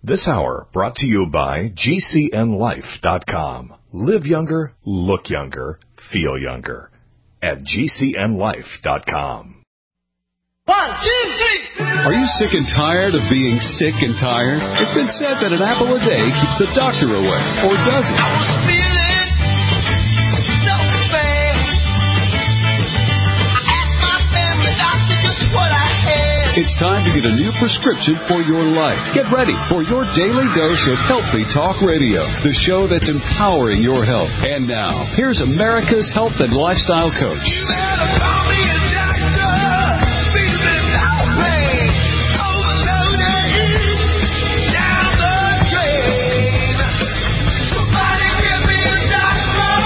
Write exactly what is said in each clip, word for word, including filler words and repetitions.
This hour brought to you by G C N life dot com. Live younger, look younger, feel younger. At G C N life dot com. One, two, three. Are you sick and tired of being sick and tired? It's been said that an apple a day keeps the doctor away. Or does it? I was feeling so bad. I asked my family doctor just what I had. It's time to get a new prescription for your life. Get ready for your daily dose of Healthy Talk Radio, the show that's empowering your health. And now, here's America's health and lifestyle coach. You better call me a doctor. Feeling outraged, overloaded, down the drain. Somebody give me a doctor.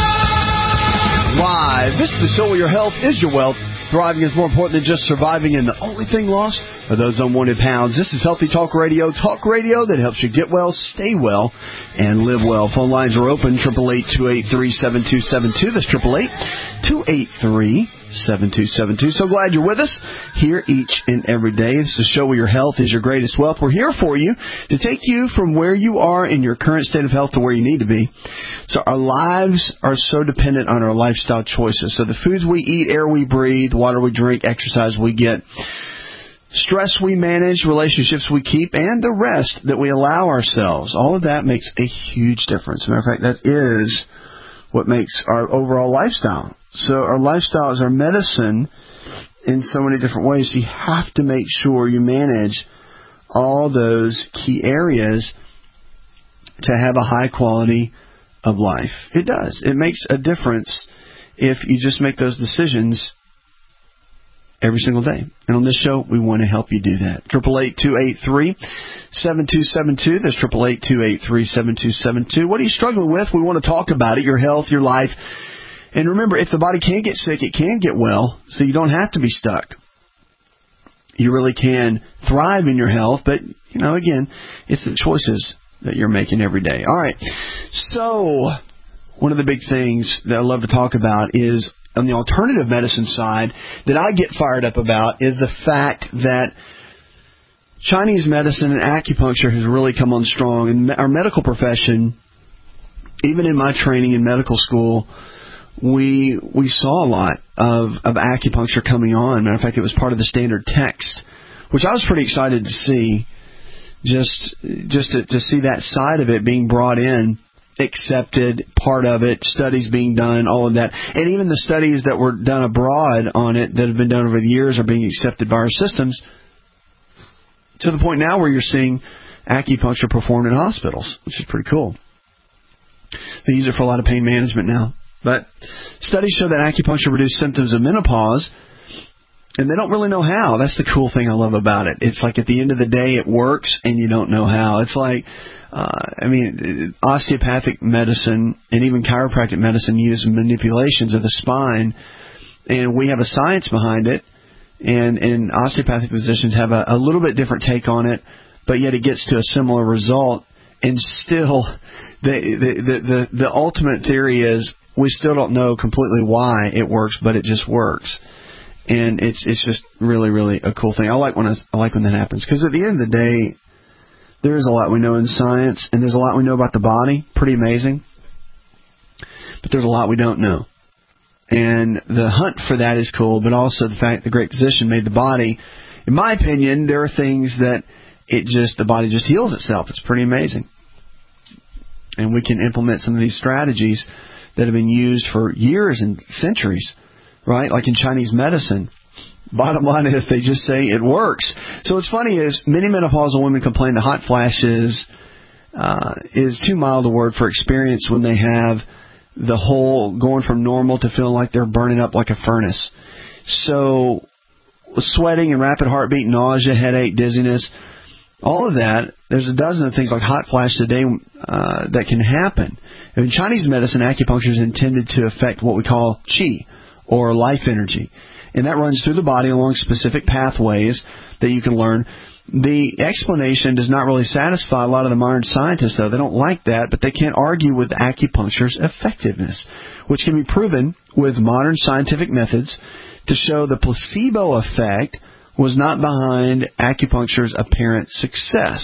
Live. This is the show where your health is your wealth. Thriving is more important than just surviving, and the only thing lost are those unwanted pounds. This is Healthy Talk Radio, talk radio that helps you get well, stay well, and live well. Phone lines are open, eight eight eight, two eight three, seven two seven two. That's eight eight eight, two eight three, seven two seven two. So glad you're with us here each and every day. This is a show where your health is your greatest wealth. We're here for you to take you from where you are in your current state of health to where you need to be. So our lives are so dependent on our lifestyle choices. So the foods we eat, air we breathe, water we drink, exercise we get, stress we manage, relationships we keep, and the rest that we allow ourselves. All of that makes a huge difference. As a matter of fact, that is what makes our overall lifestyle. So our lifestyle is our medicine in so many different ways. You have to make sure you manage all those key areas to have a high quality of life. It does. It makes a difference if you just make those decisions every single day. And on this show, we want to help you do that. eight eight eight, two eight three, seven two seven two. That's eight eight eight, two eight three, seven two seven two. What are you struggling with? We want to talk about it, your health, your life. And remember, if the body can get sick, it can get well, so you don't have to be stuck. You really can thrive in your health, but, you know, again, it's the choices that you're making every day. All right. So one of the big things that I love to talk about is on the alternative medicine side that I get fired up about is the fact that Chinese medicine and acupuncture has really come on strong. And our medical profession, even in my training in medical school, we we saw a lot of, of acupuncture coming on. Matter of fact, it was part of the standard text, which I was pretty excited to see, just just to, to see that side of it being brought in, accepted, part of it, studies being done, all of that. And even the studies that were done abroad on it that have been done over the years are being accepted by our systems to the point now where you're seeing acupuncture performed in hospitals, which is pretty cool. They use it for a lot of pain management now. But studies show that acupuncture reduces symptoms of menopause, and they don't really know how. That's the cool thing I love about it. It's like at the end of the day, it works, and you don't know how. It's like, uh, I mean, osteopathic medicine and even chiropractic medicine use manipulations of the spine, and we have a science behind it, and, and osteopathic physicians have a, a little bit different take on it, but yet it gets to a similar result, and still, the the the, the, the ultimate theory is, we still don't know completely why it works, but it just works, and it's it's just really really a cool thing. I like when I, I like when that happens, because at the end of the day, there is a lot we know in science, and there's a lot we know about the body, pretty amazing. But there's a lot we don't know, and the hunt for that is cool. But also the fact the great physician made the body. In my opinion, there are things that it just the body just heals itself. It's pretty amazing, and we can implement some of these strategies that have been used for years and centuries, right? Like in Chinese medicine. Bottom line is they just say it works. So what's funny is many menopausal women complain the hot flashes uh, is too mild a word for experience when they have the whole going from normal to feeling like they're burning up like a furnace. So sweating and rapid heartbeat, nausea, headache, dizziness, all of that, there's a dozen of things like hot flashes a day uh, that can happen. In Chinese medicine, acupuncture is intended to affect what we call qi, or life energy. And that runs through the body along specific pathways that you can learn. The explanation does not really satisfy a lot of the modern scientists, though. They don't like that, but they can't argue with acupuncture's effectiveness, which can be proven with modern scientific methods to show the placebo effect was not behind acupuncture's apparent success.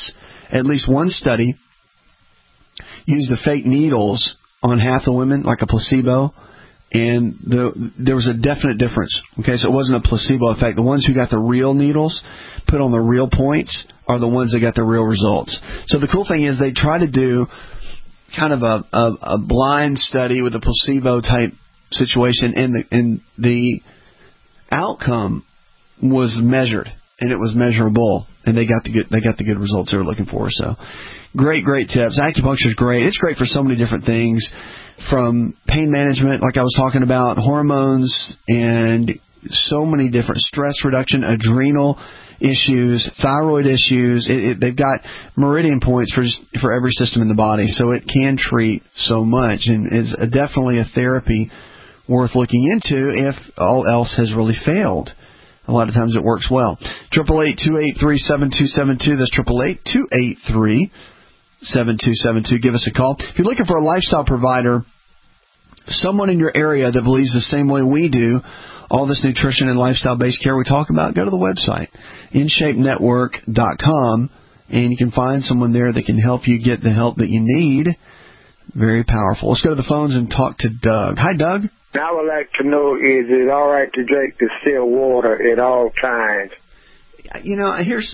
at least one study used the fake needles on half the women, like a placebo, and the, there was a definite difference. Okay, so it wasn't a placebo effect. The ones who got the real needles put on the real points are the ones that got the real results. So the cool thing is they try to do kind of a, a, a blind study with a placebo type situation, and the, and the outcome was measured, and it was measurable, and they got the good they got the good results they were looking for. So great, great tips. Acupuncture is great. It's great for so many different things, from pain management, like I was talking about, hormones, and so many different stress reduction, adrenal issues, thyroid issues. It, it, they've got meridian points for just, for every system in the body, so it can treat so much, and is a, definitely a therapy worth looking into if all else has really failed. A lot of times it works well. Triple eight two eight three seven two seven two. That's triple eight two eight three seven two seven two. Give us a call if you're looking for a lifestyle provider, someone in your area that believes the same way we do. All this nutrition and lifestyle-based care we talk about, go to the website, in shape network dot com, and you can find someone there that can help you get the help that you need. Very powerful. Let's go to the phones and talk to Doug. Hi, Doug. I would like to know, is it all right to drink distilled water at all times? You know, here's...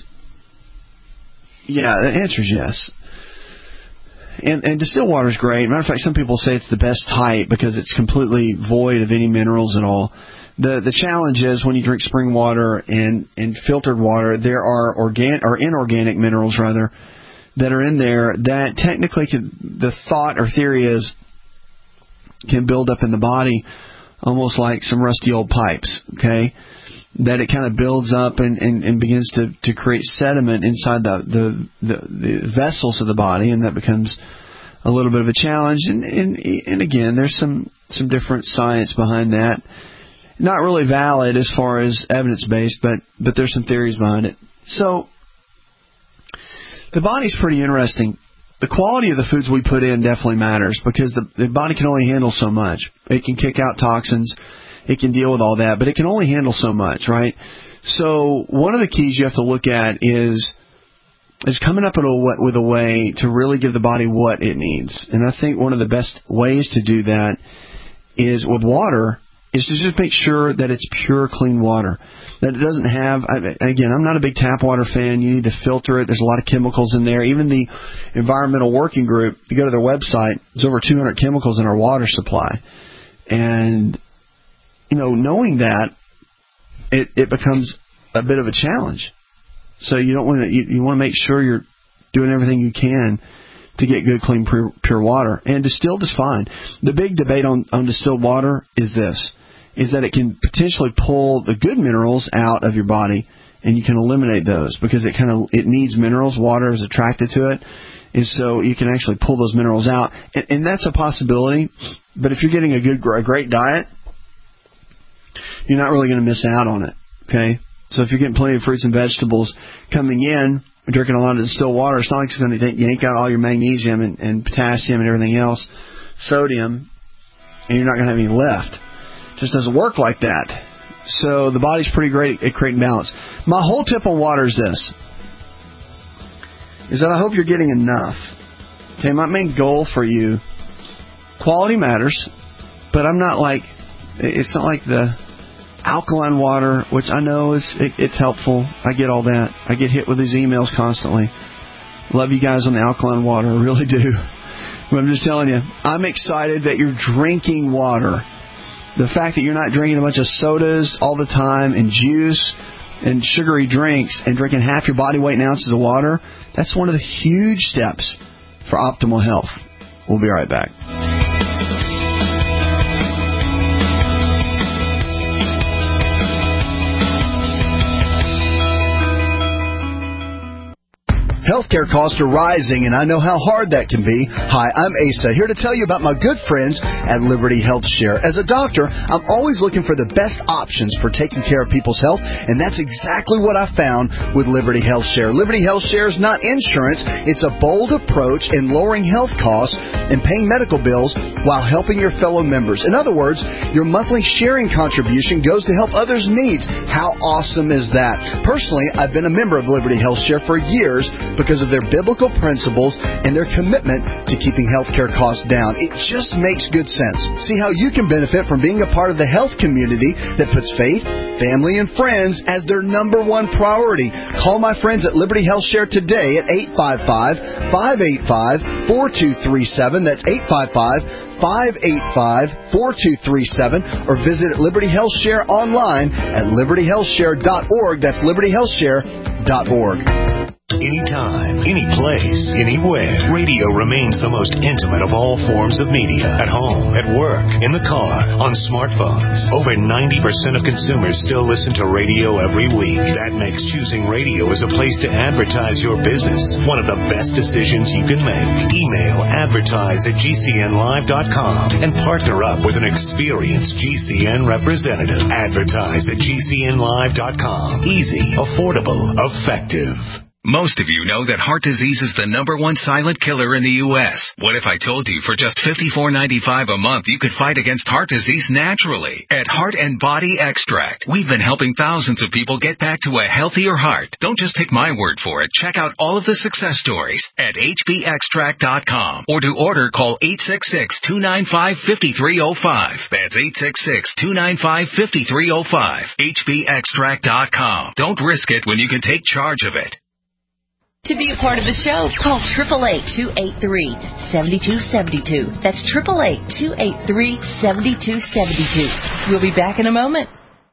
Yeah, the answer is yes. And, and distilled water is great. Matter of fact, some people say it's the best type because it's completely void of any minerals at all. The the challenge is when you drink spring water and, and filtered water, there are organ or inorganic minerals rather that are in there that technically can, the thought or theory is can build up in the body almost like some rusty old pipes. Okay, that it kind of builds up and, and, and begins to, to create sediment inside the, the the the vessels of the body, and that becomes a little bit of a challenge. And and, and again, there's some some different science behind that. Not really valid as far as evidence-based, but, but there's some theories behind it. So the body's pretty interesting. The quality of the foods we put in definitely matters because the, the body can only handle so much. It can kick out toxins. It can deal with all that, but it can only handle so much, right? So one of the keys you have to look at is is coming up with a, with a way to really give the body what it needs. And I think one of the best ways to do that is with water is to just make sure that it's pure, clean water. That it doesn't have, again, I'm not a big tap water fan. You need to filter it. There's a lot of chemicals in there. Even the Environmental Working Group, if you go to their website, there's over two hundred chemicals in our water supply. And, you know, knowing that, it, it becomes a bit of a challenge. So you don't want to, you, you want to make sure you're doing everything you can to get good, clean, pure, pure water. And distilled is fine. The big debate on, on distilled water is this. Is that it can potentially pull the good minerals out of your body, and you can eliminate those because it kind of it needs minerals. Water is attracted to it, and so you can actually pull those minerals out, and, and that's a possibility. But if you're getting a good, a great diet, you're not really going to miss out on it. Okay, so if you're getting plenty of fruits and vegetables coming in, drinking a lot of distilled water, it's not like it's going to yank out all your magnesium and, and potassium and everything else, sodium, and you're not going to have any left. Just doesn't work like that. So the body's pretty great at creating balance. My whole tip on water is this, is that I hope you're getting enough. Okay, my main goal for you, quality matters, but I'm not like, it's not like the alkaline water, which I know is it, it's helpful. I get all that. I get hit with these emails constantly. Love you guys on the alkaline water, I really do. But I'm just telling you, I'm excited that you're drinking water. The fact that you're not drinking a bunch of sodas all the time and juice and sugary drinks and drinking half your body weight in ounces of water, that's one of the huge steps for optimal health. We'll be right back. Healthcare costs are rising, and I know how hard that can be. Hi, I'm Asa, here to tell you about my good friends at Liberty Health Share. As a doctor, I'm always looking for the best options for taking care of people's health, and that's exactly what I found with Liberty Health Share. Liberty Health Share is not insurance. It's a bold approach in lowering health costs and paying medical bills while helping your fellow members. In other words, your monthly sharing contribution goes to help others' needs. How awesome is that? Personally, I've been a member of Liberty Health Share for years because of their biblical principles and their commitment to keeping healthcare costs down. It just makes good sense. See how you can benefit from being a part of the health community that puts faith, family, and friends as their number one priority. Call my friends at Liberty Health Share today at eight five five, five eight five, four two three seven. That's eight five five, five eight five, four two three seven. Or visit Liberty Health Share online at liberty health share dot org. That's liberty health share dot org. Anytime, any place, anywhere, radio remains the most intimate of all forms of media. At home, at work, in the car, on smartphones. Over ninety percent of consumers still listen to radio every week. That makes choosing radio as a place to advertise your business one of the best decisions you can make. Email advertise at G C N live dot com and partner up with an experienced G C N representative. Advertise at G C N live dot com. Easy, affordable, effective. Most of you know that heart disease is the number one silent killer in the U S What if I told you for just fifty-four ninety-five a month you could fight against heart disease naturally? At Heart and Body Extract, we've been helping thousands of people get back to a healthier heart. Don't just take my word for it. Check out all of the success stories at H B extract dot com. Or to order, call eight six six, two nine five, five three zero five. That's eight six six, two nine five, five three zero five. H B extract dot com. Don't risk it when you can take charge of it. To be a part of the show, call eight eight eight, two eight three, seven two seven two. That's eight eight eight, two eight three, seven two seven two. We'll be back in a moment.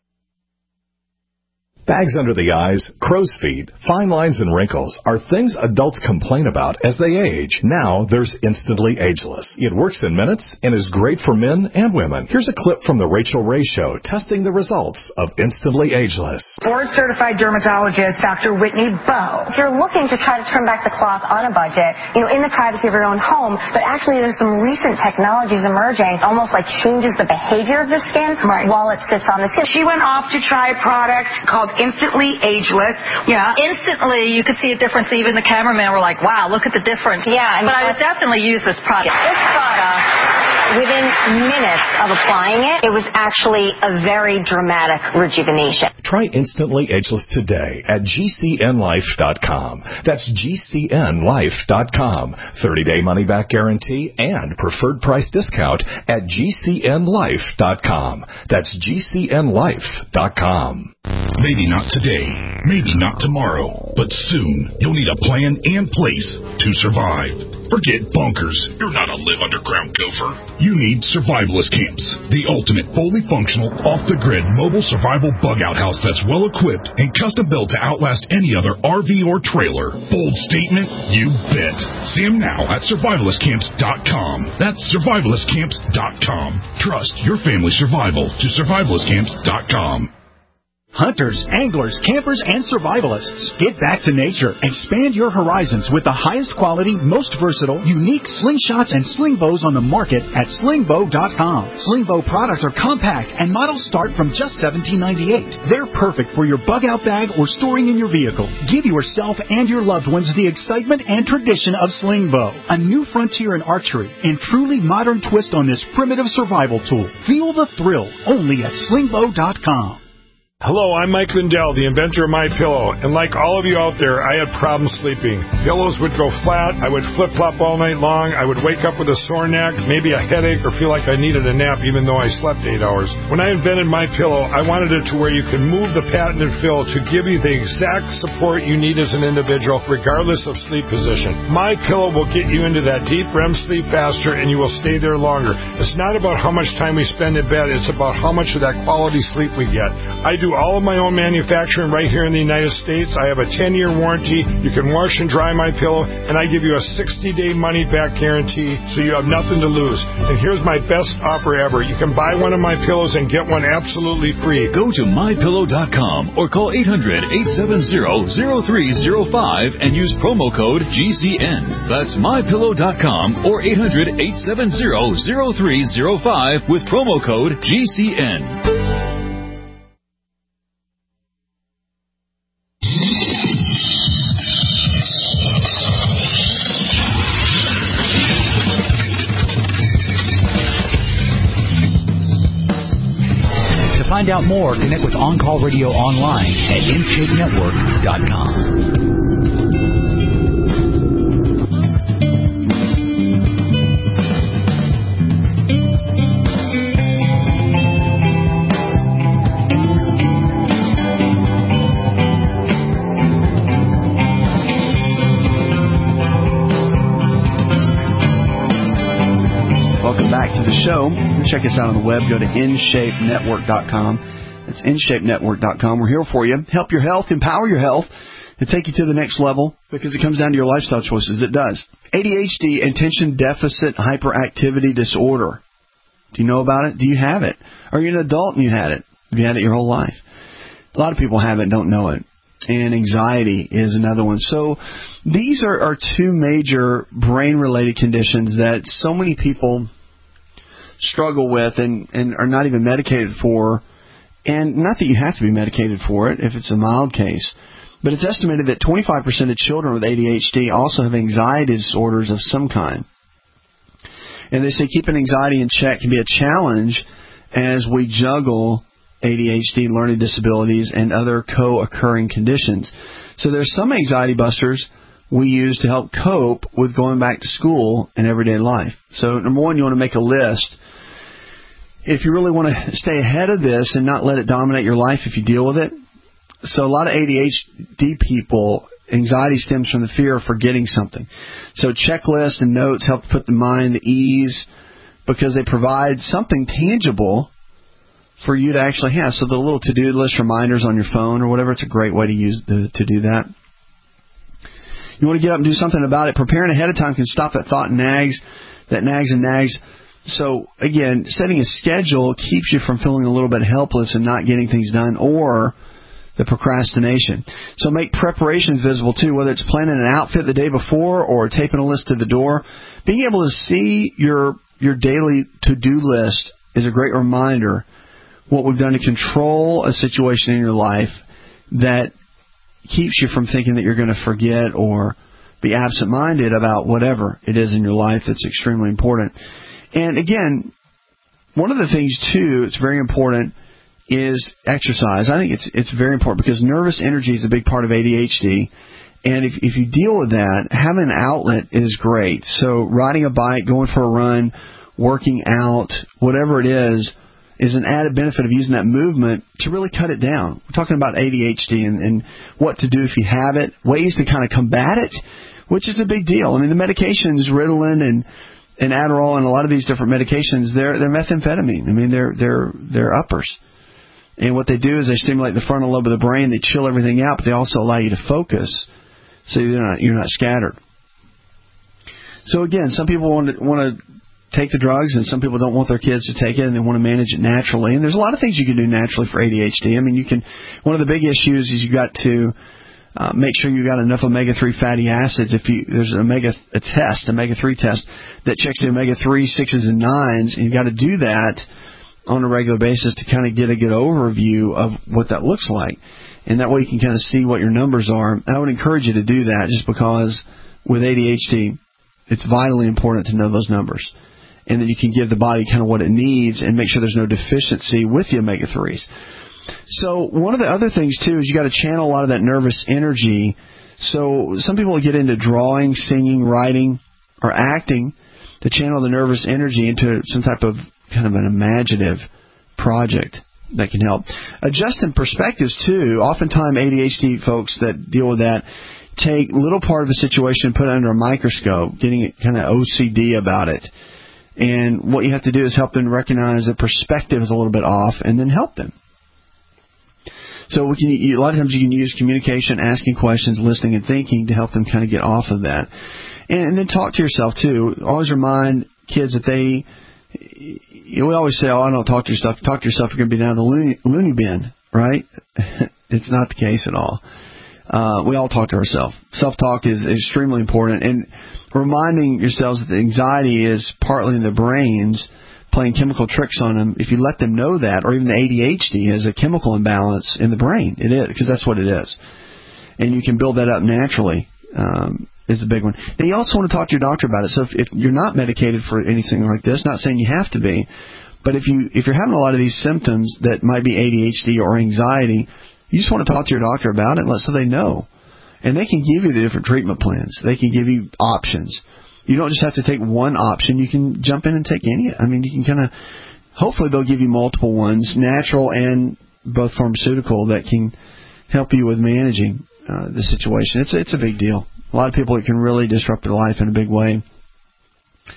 Bags under the eyes, crow's feet, fine lines, and wrinkles are things adults complain about as they age. Now there's Instantly Ageless. It works in minutes and is great for men and women. Here's a clip from the Rachel Ray Show testing the results of Instantly Ageless. Board-certified dermatologist Doctor Whitney Bowe. If you're looking to try to turn back the clock on a budget, you know, in the privacy of your own home, but actually there's some recent technologies emerging, almost like changes the behavior of the skin right. while it sits on the skin. She went off to try a product called Instantly Ageless. Yeah, instantly you could see a difference. Even the cameraman were like, wow, look at the difference. Yeah. But I would definitely use this product. This product, within minutes of applying it, it was actually a very dramatic rejuvenation. Try Instantly Ageless today at G C N life dot com. That's G C N life dot com. thirty-day money-back guarantee and preferred price discount at G C N life dot com. That's G C N life dot com. Maybe not today, maybe not tomorrow, but soon you'll need a plan and place to survive. Forget bunkers. You're not a live underground gopher. You need Survivalist Camps, the ultimate fully functional, off-the-grid mobile survival bug-out house that's well-equipped and custom-built to outlast any other R V or trailer. Bold statement? You bet. See them now at survivalist camps dot com. That's survivalist camps dot com. Trust your family's survival to survivalist camps dot com. Hunters, anglers, campers, and survivalists. Get back to nature. Expand your horizons with the highest quality, most versatile, unique slingshots and sling bows on the market at sling bow dot com. Sling bow products are compact and models start from just seventeen ninety-eight. They're perfect for your bug-out bag or storing in your vehicle. Give yourself and your loved ones the excitement and tradition of sling bow, a new frontier in archery and truly modern twist on this primitive survival tool. Feel the thrill only at sling bow dot com. Hello, I'm Mike Lindell, the inventor of MyPillow, and like all of you out there, I had problems sleeping. Pillows would go flat, I would flip-flop all night long, I would wake up with a sore neck, maybe a headache, or feel like I needed a nap even though I slept eight hours. When I invented MyPillow, I wanted it to where you can move the patented fill to give you the exact support you need as an individual, regardless of sleep position. MyPillow will get you into that deep R E M sleep faster, and you will stay there longer. It's not about how much time we spend in bed, it's about how much of that quality sleep we get. I do all of my own manufacturing right here in the United States. I have a ten-year warranty. You can wash and dry my pillow, and I give you a sixty-day money-back guarantee, so you have nothing to lose. And here's my best offer ever. You can buy one of my pillows and get one absolutely free. Go to my pillow dot com or call eight hundred, eight seven zero, zero three zero five and use promo code G C N. That's my pillow dot com or eight hundred, eight seven zero, zero three zero five with promo code G C N. Find out more, connect with On Call Radio online at m shape network dot com. back to the show. Check us out on the web. Go to in shape network dot com. That's in shape network dot com. We're here for you. Help your health, empower your health, and take you to the next level because it comes down to your lifestyle choices. It does. A D H D, attention deficit hyperactivity disorder. Do you know about it? Do you have it? Are you an adult and you had it? Have you had it your whole life? A lot of people have it and don't know it. And anxiety is another one. So these are, are two major brain-related conditions that so many people struggle with and, and are not even medicated for. And not that you have to be medicated for it if it's a mild case, but it's estimated that twenty-five percent of children with A D H D also have anxiety disorders of some kind. And they say keeping anxiety in check can be a challenge as we juggle A D H D, learning disabilities, and other co-occurring conditions. So there's some anxiety busters we use to help cope with going back to school and everyday life. So number one, you want to make a list. If you really want to stay ahead of this and not let it dominate your life if you deal with it. So a lot of A D H D people, anxiety stems from the fear of forgetting something. So checklists and notes help put the mind at ease because they provide something tangible for you to actually have. So the little to-do list reminders on your phone or whatever, it's a great way to use the, to do that. You want to get up and do something about it. Preparing ahead of time can stop that thought nags, that nags and nags. So, again, setting a schedule keeps you from feeling a little bit helpless and not getting things done, or the procrastination. So make preparations visible, too, whether it's planning an outfit the day before or taping a list to the door. Being able to see your your daily to-do list is a great reminder what we've done to control a situation in your life that keeps you from thinking that you're going to forget or be absent-minded about whatever it is in your life that's extremely important. And again, one of the things, too, it's very important is exercise. I think it's it's very important because nervous energy is a big part of A D H D. And if, if you deal with that, having an outlet is great. So riding a bike, going for a run, working out, whatever it is, is an added benefit of using that movement to really cut it down. We're talking about A D H D and, and what to do if you have it, ways to kind of combat it, which is a big deal. I mean, the medications, Ritalin and and Adderall and a lot of these different medications, they're they're methamphetamine. I mean, they're they're they're uppers. And what they do is they stimulate the frontal lobe of the brain. They chill everything out, but they also allow you to focus, so you're not you're not scattered. So again, some people want to want to take the drugs, and some people don't want their kids to take it, and they want to manage it naturally. And there's a lot of things you can do naturally for A D H D. I mean, you can. One of the big issues is you got to uh, make sure you got enough omega three fatty acids. If you there's an omega a test, omega three test that checks the omega three, sixes, and nines, and you got to do that on a regular basis to kind of get a good overview of what that looks like, and that way you can kind of see what your numbers are. I would encourage you to do that, just because with A D H D, it's vitally important to know those numbers, and then you can give the body kind of what it needs and make sure there's no deficiency with the omega threes. So one of the other things, too, is you got to channel a lot of that nervous energy. So some people get into drawing, singing, writing, or acting to channel the nervous energy into some type of kind of an imaginative project that can help. Adjusting perspectives, too. Oftentimes, A D H D folks that deal with that take little part of a situation and put it under a microscope, getting it kind of O C D about it. And what you have to do is help them recognize that perspective is a little bit off, and then help them. So we can, a lot of times you can use communication, asking questions, listening, and thinking to help them kind of get off of that. And, and then talk to yourself, too. Always remind kids that they, you know, we always say, oh, I don't talk to yourself. Talk to yourself, you're going to be down the loony, loony bin, right? It's not the case at all. Uh, we all talk to ourselves. Self-talk is, is extremely important. And reminding yourselves that the anxiety is partly in the brains playing chemical tricks on them. If you let them know that, or even the A D H D has a chemical imbalance in the brain, it is, because that's what it is. And you can build that up naturally, um, is a big one. Now, you also want to talk to your doctor about it. So if, if you're not medicated for anything like this, not saying you have to be, but if, you, if you're having a lot of these symptoms that might be A D H D or anxiety, you just want to talk to your doctor about it, so they know. And they can give you the different treatment plans. They can give you options. You don't just have to take one option. You can jump in and take any. I mean, you can kind of, hopefully they'll give you multiple ones, natural and both pharmaceutical, that can help you with managing uh, the situation. It's, it's a big deal. A lot of people, it can really disrupt their life in a big way.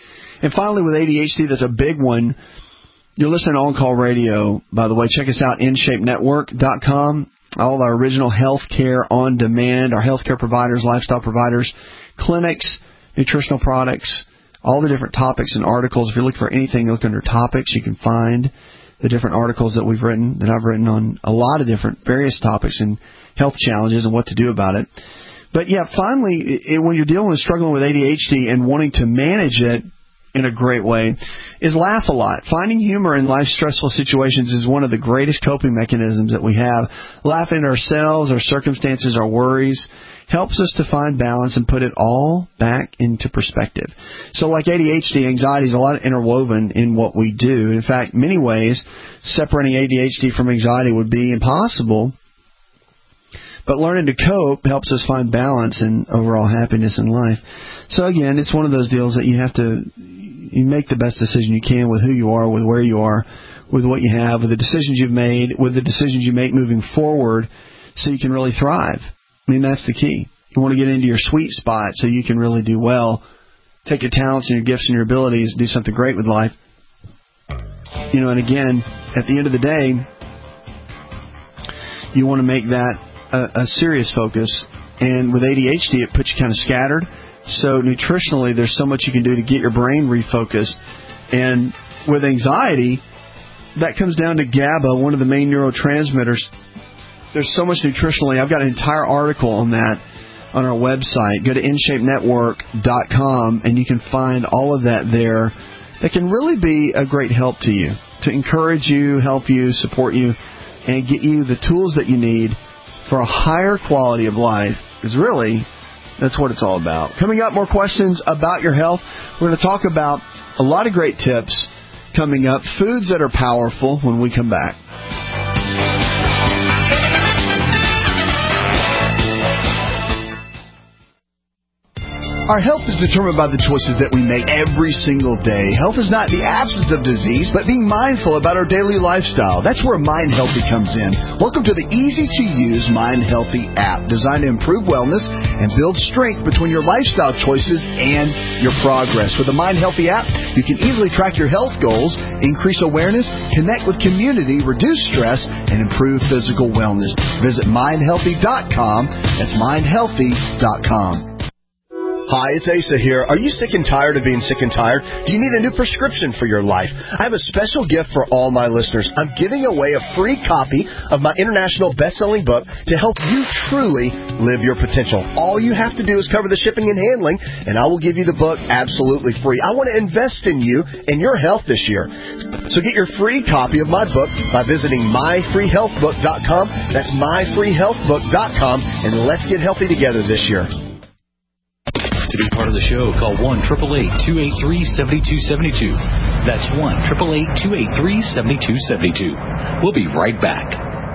And finally, with A D H D, that's a big one. You're listening to On Call Radio, by the way. Check us out, in shape network dot com. All of our original health care on demand, our healthcare providers, lifestyle providers, clinics, nutritional products, all the different topics and articles. If you're looking for anything, look under topics. You can find the different articles that we've written, that I've written on a lot of different various topics and health challenges and what to do about it. But, yeah, finally, it, when you're dealing with struggling with A D H D and wanting to manage it in a great way, is laugh a lot. Finding humor in life's stressful situations is one of the greatest coping mechanisms that we have. Laughing at ourselves, our circumstances, our worries, helps us to find balance and put it all back into perspective. So like A D H D, anxiety is a lot interwoven in what we do. In fact, many ways, separating A D H D from anxiety would be impossible. But learning to cope helps us find balance and overall happiness in life. So again, it's one of those deals that you have to you make the best decision you can with who you are, with where you are, with what you have, with the decisions you've made, with the decisions you make moving forward, so you can really thrive. I mean, that's the key. You want to get into your sweet spot so you can really do well. Take your talents and your gifts and your abilities, do something great with life. You know, and again, at the end of the day, you want to make that a, a serious focus. And with A D H D, it puts you kind of scattered. So nutritionally, there's so much you can do to get your brain refocused. And with anxiety, that comes down to GABA, one of the main neurotransmitters. There's so much nutritionally. I've got an entire article on that on our website. Go to in shape network dot com, and you can find all of that there. That can really be a great help to you, to encourage you, help you, support you, and get you the tools that you need for a higher quality of life. Because really, that's what it's all about. Coming up, more questions about your health. We're going to talk about a lot of great tips coming up, foods that are powerful, when we come back. Our health is determined by the choices that we make every single day. Health is not the absence of disease, but being mindful about our daily lifestyle. That's where Mind Healthy comes in. Welcome to the easy-to-use Mind Healthy app, designed to improve wellness and build strength between your lifestyle choices and your progress. With the Mind Healthy app, you can easily track your health goals, increase awareness, connect with community, reduce stress, and improve physical wellness. Visit mind healthy dot com. That's mind healthy dot com. Hi, it's Asa here. Are you sick and tired of being sick and tired? Do you need a new prescription for your life? I have a special gift for all my listeners. I'm giving away a free copy of my international best-selling book to help you truly live your potential. All you have to do is cover the shipping and handling, and I will give you the book absolutely free. I want to invest in you and your health this year. So get your free copy of my book by visiting my free health book dot com. That's my free health book dot com, and let's get healthy together this year. To be part of the show, call one eight eight eight, two eight three, seven two seven two. That's one eight eight eight, two eight three, seven two seven two. We'll be right back.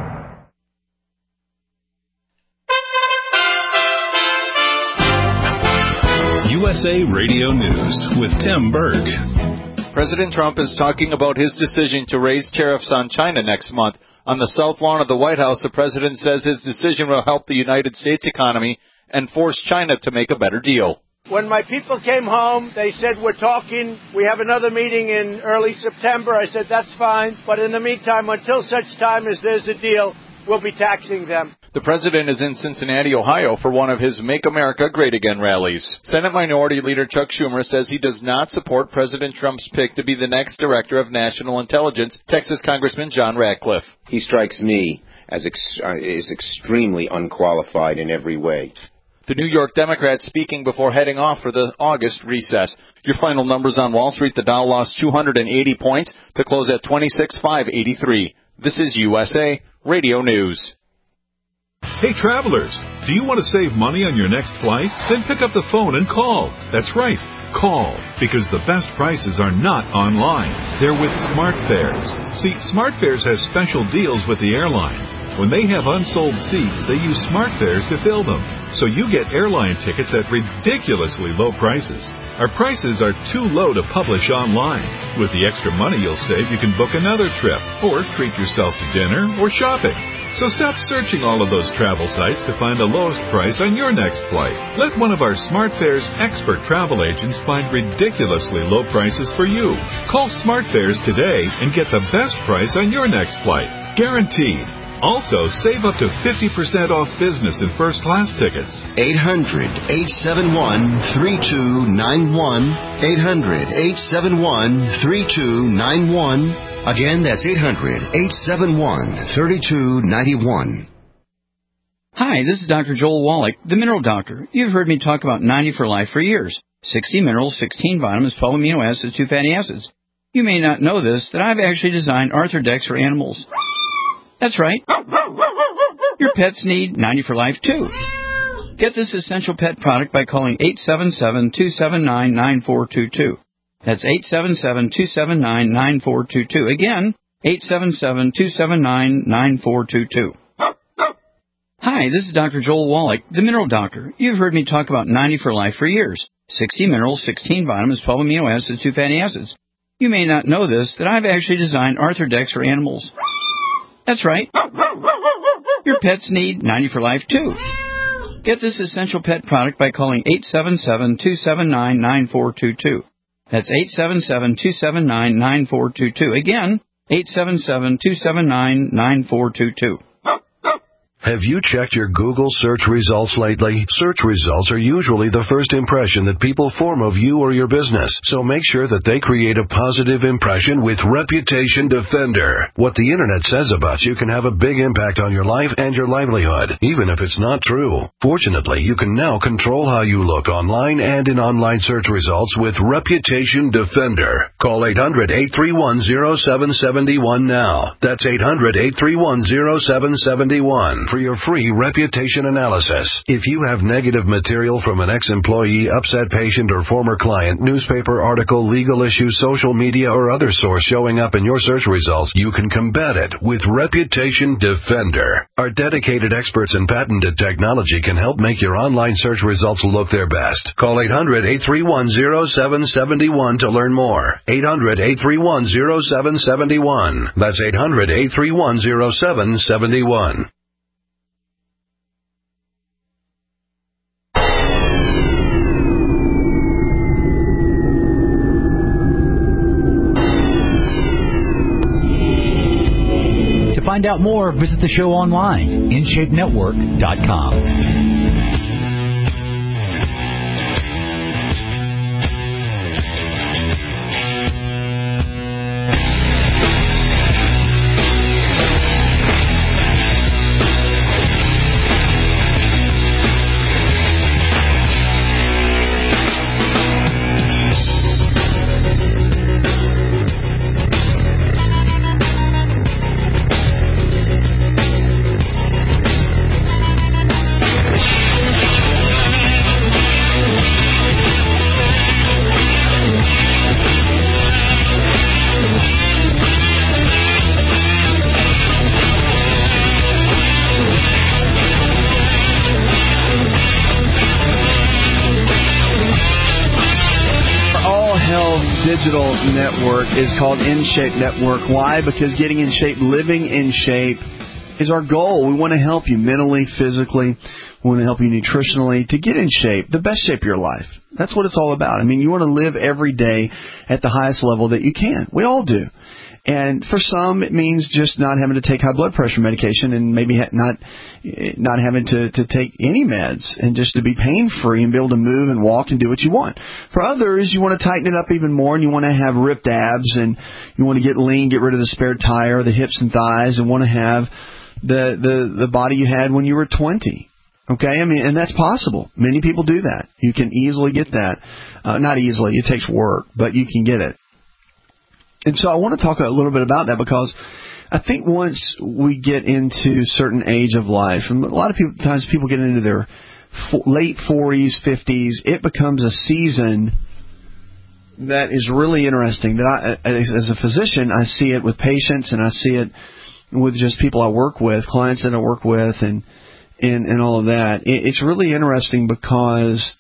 U S A Radio News with Tim Berg. President Trump is talking about his decision to raise tariffs on China next month. On the South Lawn of the White House, the president says his decision will help the United States economy and force China to make a better deal. When my people came home, they said, we're talking, we have another meeting in early September. I said, that's fine. But in the meantime, until such time as there's a deal, we'll be taxing them. The president is in Cincinnati, Ohio, for one of his Make America Great Again rallies. Senate Minority Leader Chuck Schumer says he does not support President Trump's pick to be the next Director of National Intelligence, Texas Congressman John Ratcliffe. He strikes me as ex- uh, is extremely unqualified in every way. The New York Democrats speaking before heading off for the August recess. Your final numbers on Wall Street: the Dow lost two hundred eighty points to close at twenty-six thousand five hundred eighty-three. This is U S A Radio News. Hey, travelers, do you want to save money on your next flight? Then pick up the phone and call. That's right. Call, because the best prices are not online. They're with SmartFares. See, SmartFares has special deals with the airlines. When they have unsold seats, they use SmartFares to fill them. So you get airline tickets at ridiculously low prices. Our prices are too low to publish online. With the extra money you'll save, you can book another trip or treat yourself to dinner or shopping. So stop searching all of those travel sites to find the lowest price on your next flight. Let one of our SmartFares expert travel agents find ridiculously low prices for you. Call SmartFares today and get the best price on your next flight. Guaranteed. Also, save up to fifty percent off business and first class tickets. eight hundred, eight seven one, three two nine one. eight hundred, eight seven one, three two nine one. Again, that's eight hundred, eight seven one, three two nine one. Hi, this is Doctor Joel Wallach, the Mineral Doctor. You've heard me talk about ninety for Life for years. sixty minerals, sixteen vitamins, twelve amino acids, two fatty acids. You may not know this, that I've actually designed Arthrodex for animals. That's right. Your pets need ninety for Life, too. Get this essential pet product by calling eight seven seven, two seven nine, nine four two two. That's eight seven seven, two seven nine, nine four two two. Again, eight seven seven, two seven nine, nine four two two. Hi, this is Doctor Joel Wallach, the Mineral Doctor. You've heard me talk about ninety for Life for years. sixty minerals, sixteen vitamins, twelve amino acids, two fatty acids. You may not know this, that I've actually designed Arthrodex for animals. That's right. Your pets need ninety for Life, too. Get this essential pet product by calling eight seven seven, two seven nine, nine four two two. That's eight seven seven, two seven nine, nine four two two. Again, eight seven seven, two seven nine, nine four two two. Have you checked your Google search results lately? Search results are usually the first impression that people form of you or your business, so make sure that they create a positive impression with Reputation Defender. What the Internet says about you can have a big impact on your life and your livelihood, even if it's not true. Fortunately, you can now control how you look online and in online search results with Reputation Defender. Call eight hundred, eight three one, zero seven seven one now. That's eight hundred, eight three one, zero seven seven one. For your free reputation analysis. If you have negative material from an ex-employee, upset patient, or former client, newspaper article, legal issue, social media, or other source showing up in your search results, you can combat it with Reputation Defender. Our dedicated experts in patented technology can help make your online search results look their best. Call eight hundred, eight three one, zero seven seven one to learn more. eight hundred, eight three one, zero seven seven one. That's eight hundred, eight three one, zero seven seven one. To find out more, visit the show online, in shape network dot com. Digital network is called In Shape Network. Why? Because getting in shape, living in shape is our goal. We want to help you mentally, physically. We want to help you nutritionally to get in shape, the best shape of your life. That's what it's all about. I mean, you want to live every day at the highest level that you can. We all do. And for some, it means just not having to take high blood pressure medication and maybe not not having to, to take any meds and just to be pain-free and be able to move and walk and do what you want. For others, you want to tighten it up even more and you want to have ripped abs and you want to get lean, get rid of the spare tire, the hips and thighs, and want to have the, the, the body you had when you were twenty. Okay? I mean, and that's possible. Many people do that. You can easily get that. Uh, not easily. It takes work, but you can get it. And so I want to talk a little bit about that because I think once we get into a certain age of life, and a lot of people, times people get into their late forties, fifties, it becomes a season that is really interesting. That I, as a physician, I see it with patients and I see it with just people I work with, clients that I work with, and and, and all of that. It, it's really interesting because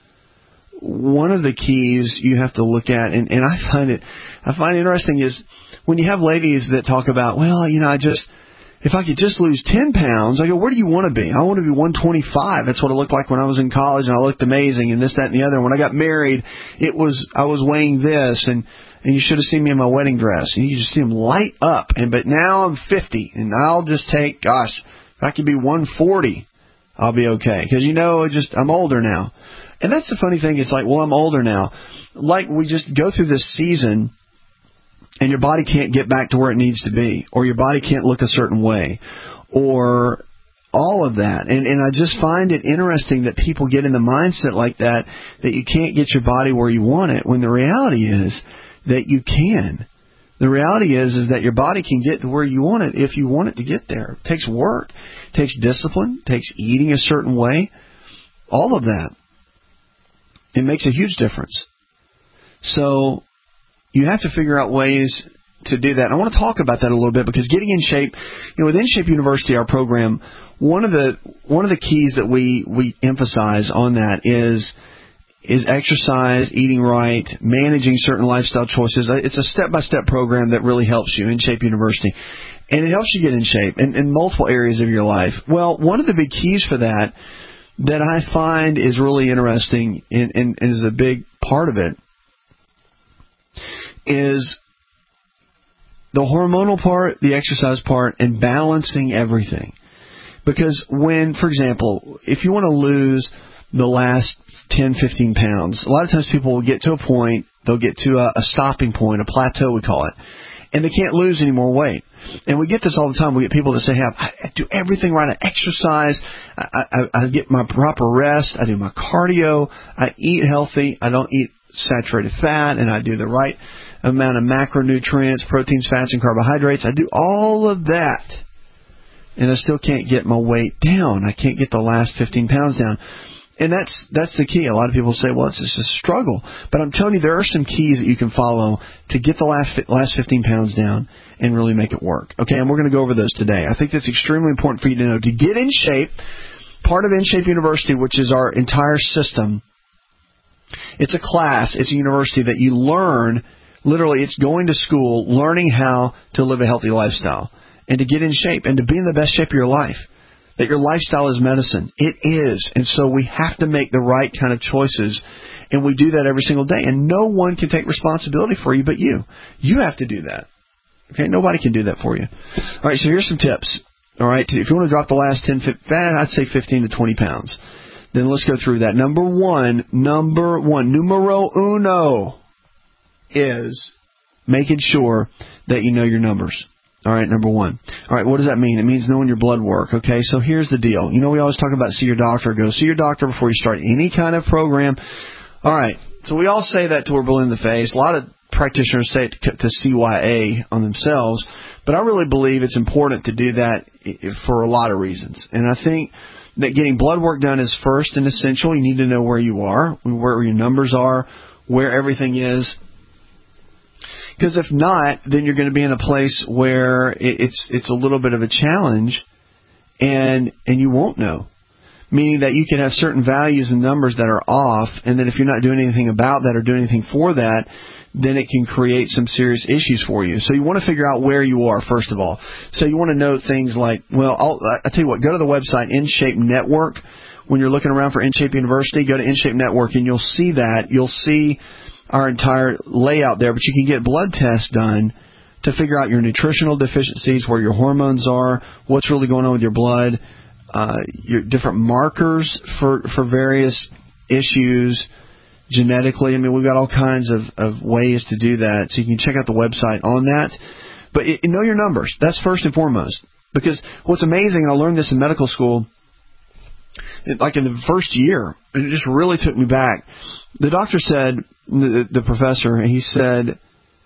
one of the keys you have to look at, and, and I find it, I find it interesting, is when you have ladies that talk about, well, you know, I just, if I could just lose ten pounds, I go, where do you want to be? I want to be one twenty-five. That's what it looked like when I was in college, and I looked amazing, and this, that, and the other. When I got married, it was I was weighing this, and, and you should have seen me in my wedding dress. And you just see them light up. And But now I'm fifty, and I'll just take, gosh, if I could be one forty, I'll be okay. Because, you know, it just I'm older now. And that's the funny thing. It's like, well, I'm older now. Like, we just go through this season, and your body can't get back to where it needs to be, or your body can't look a certain way, or all of that. And and I just find it interesting that people get in the mindset like that, that you can't get your body where you want it, when the reality is that you can. The reality is is that your body can get to where you want it if you want it to get there. It takes work, it takes discipline, it takes eating a certain way, all of that. It makes a huge difference. So you have to figure out ways to do that. And I want to talk about that a little bit, because getting in shape, you know, with InShape University, our program, one of the one of the keys that we, we emphasize on that is is exercise, eating right, managing certain lifestyle choices. It's a step-by-step program that really helps you, InShape University. And it helps you get in shape in, in multiple areas of your life. Well, one of the big keys for that that I find is really interesting and, and, and is a big part of it is the hormonal part, the exercise part, and balancing everything. Because when, for example, if you want to lose the last ten, fifteen pounds, a lot of times people will get to a point, they'll get to a, a stopping point, a plateau we call it, and they can't lose any more weight. And we get this all the time. We get people that say, hey, I, I do everything right. I exercise, I, I, I get my proper rest, I do my cardio, I eat healthy, I don't eat saturated fat, and I do the right amount of macronutrients, proteins, fats, and carbohydrates. I do all of that, and I still can't get my weight down. I can't get the last fifteen pounds down. And that's that's the key. A lot of people say, well, it's just a struggle. But I'm telling you, there are some keys that you can follow to get the last last fifteen pounds down and really make it work. Okay, and we're going to go over those today. I think that's extremely important for you to know. To get in shape, part of InShape University, which is our entire system, it's a class, it's a university that you learn, literally it's going to school, learning how to live a healthy lifestyle and to get in shape and to be in the best shape of your life. That your lifestyle is medicine. It is. And so we have to make the right kind of choices. And we do that every single day. And no one can take responsibility for you but you. You have to do that. Okay? Nobody can do that for you. All right, so here's some tips. All right? If you want to drop the last ten, I'd say fifteen to twenty pounds. Then let's go through that. Number one, number one, numero uno is making sure that you know your numbers. All right, number one. All right, what does that mean? It means knowing your blood work, okay? So here's the deal. You know, we always talk about see your doctor. Go see your doctor before you start any kind of program. All right, so we all say that till we're blue in the face. A lot of practitioners say it to, to C Y A on themselves, but I really believe it's important to do that for a lot of reasons. And I think that getting blood work done is first and essential. You need to know where you are, where your numbers are, where everything is. Because if not, then you're going to be in a place where it's it's a little bit of a challenge, and and you won't know. Meaning that you can have certain values and numbers that are off, and then if you're not doing anything about that or doing anything for that, then it can create some serious issues for you. So you want to figure out where you are, first of all. So you want to know things like, well, I'll, I'll tell you what, go to the website InShape Network. When you're looking around for InShape University, go to InShape Network, and you'll see that. You'll see our entire layout there, but you can get blood tests done to figure out your nutritional deficiencies, where your hormones are, what's really going on with your blood, uh, your different markers for, for various issues genetically. I mean, we've got all kinds of, of ways to do that, so you can check out the website on that. But it, know your numbers. That's first and foremost. Because what's amazing, and I learned this in medical school, like in the first year, and it just really took me back. The doctor said, the, the professor, he said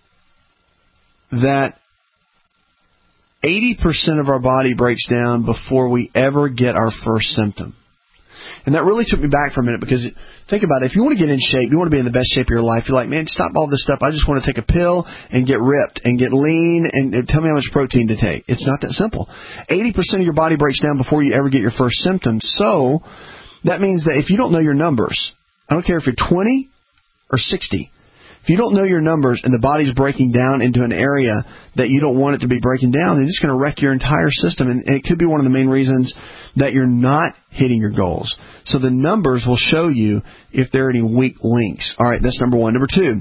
that eighty percent of our body breaks down before we ever get our first symptom. And that really took me back for a minute, because think about it. If you want to get in shape, you want to be in the best shape of your life, you're like, man, stop all this stuff. I just want to take a pill and get ripped and get lean and, and tell me how much protein to take. It's not that simple. eighty percent of your body breaks down before you ever get your first symptoms. So that means that if you don't know your numbers, I don't care if you're twenty or sixty, If you don't know your numbers and the body's breaking down into an area that you don't want it to be breaking down, then it's going to wreck your entire system. And it could be one of the main reasons that you're not hitting your goals. So the numbers will show you if there are any weak links. All right, that's number one. Number two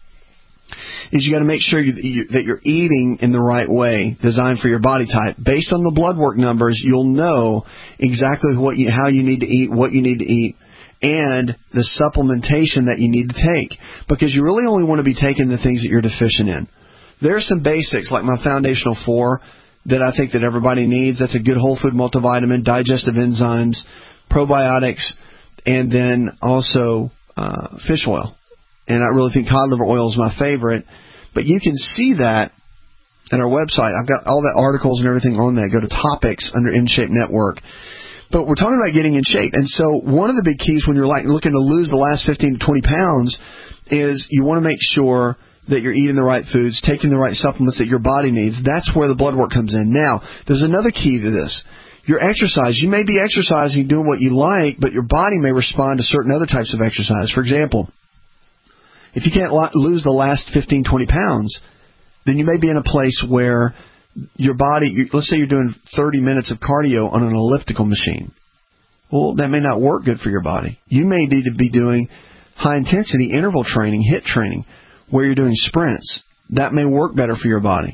is you got to make sure you, you, that you're eating in the right way, designed for your body type. Based on the blood work numbers, you'll know exactly what you, how you need to eat, what you need to eat, and the supplementation that you need to take. Because you really only want to be taking the things that you're deficient in. There are some basics, like my Foundational Four, that I think that everybody needs. That's a good whole food multivitamin, digestive enzymes, probiotics, and then also uh, fish oil. And I really think cod liver oil is my favorite. But you can see that at our website. I've got all the articles and everything on that. Go to topics under In Shape Network. But we're talking about getting in shape. And so one of the big keys when you're like looking to lose the last fifteen to twenty pounds is you want to make sure that you're eating the right foods, taking the right supplements that your body needs. That's where the blood work comes in. Now, there's another key to this. Your exercise. You may be exercising, doing what you like, but your body may respond to certain other types of exercise. For example, if you can't lose the last fifteen, twenty pounds, then you may be in a place where your body, let's say you're doing thirty minutes of cardio on an elliptical machine. Well, that may not work good for your body. You may need to be doing high-intensity interval training, HIIT training, where you're doing sprints. That may work better for your body.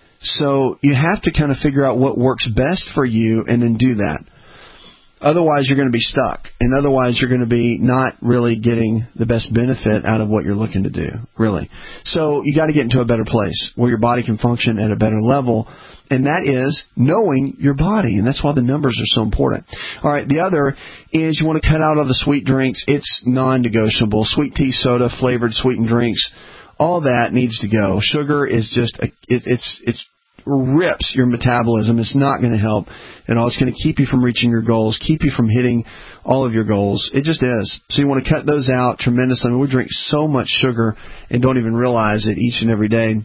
So you have to kind of figure out what works best for you and then do that. Otherwise, you're going to be stuck. And otherwise, you're going to be not really getting the best benefit out of what you're looking to do, really. So you got to get into a better place where your body can function at a better level. And that is knowing your body. And that's why the numbers are so important. All right, the other is you want to cut out all the sweet drinks. It's non-negotiable. Sweet tea, soda, flavored sweetened drinks, all that needs to go. Sugar is just, a, it, it's it's rips your metabolism. It's not going to help at all. It's going to keep you from reaching your goals, keep you from hitting all of your goals. It just is. So you want to cut those out tremendously. I mean, we drink so much sugar and don't even realize it each and every day.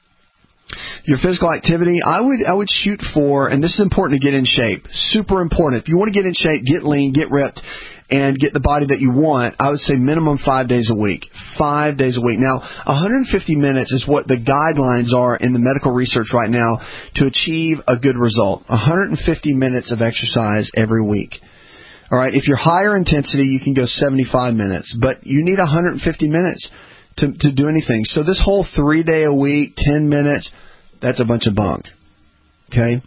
Your physical activity, I would I would shoot for, and this is important to get in shape, super important. If you want to get in shape, get lean, get ripped, and get the body that you want, I would say minimum five days a week. Five days a week. Now, one hundred fifty minutes is what the guidelines are in the medical research right now to achieve a good result. one hundred fifty minutes of exercise every week. All right, if you're higher intensity, you can go seventy-five minutes, but you need one hundred fifty minutes to, to do anything. So this whole three day a week, ten minutes, that's a bunch of bunk. Okay?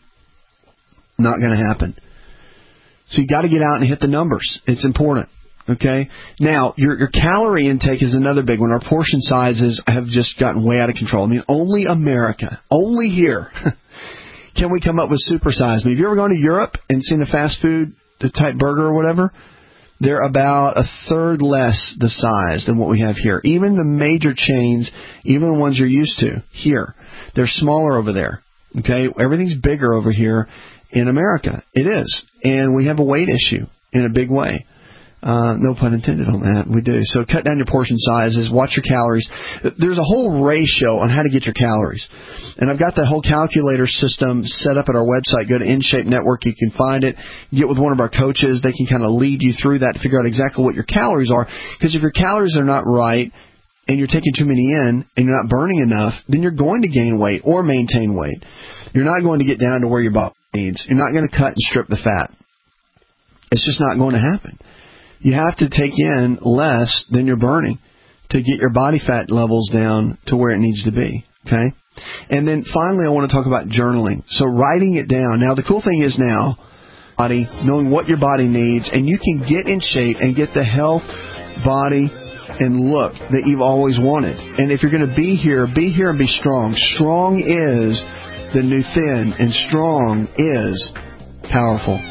Not going to happen. So you got to get out and hit the numbers. It's important. Okay? Now, your your calorie intake is another big one. Our portion sizes have just gotten way out of control. I mean, only America, only here, can we come up with supersize. I mean, have you ever gone to Europe and seen a fast food type burger or whatever? They're about a third less the size than what we have here. Even the major chains, even the ones you're used to here, they're smaller over there. Okay? Everything's bigger over here in America. It is. And we have a weight issue in a big way. Uh, no pun intended on that. We do. So cut down your portion sizes. Watch your calories. There's a whole ratio on how to get your calories. And I've got the whole calculator system set up at our website. Go to InShape Network. You can find it. Get with one of our coaches. They can kind of lead you through that to figure out exactly what your calories are. Because if your calories are not right and you're taking too many in and you're not burning enough, then you're going to gain weight or maintain weight. You're not going to get down to where your body needs. You're not going to cut and strip the fat. It's just not going to happen. You have to take in less than you're burning to get your body fat levels down to where it needs to be. Okay? And then finally, I want to talk about journaling. So writing it down. Now, the cool thing is now, body, knowing what your body needs, and you can get in shape and get the health, body, and look that you've always wanted. And if you're going to be here, be here and be strong. Strong is the new thin, and strong is powerful.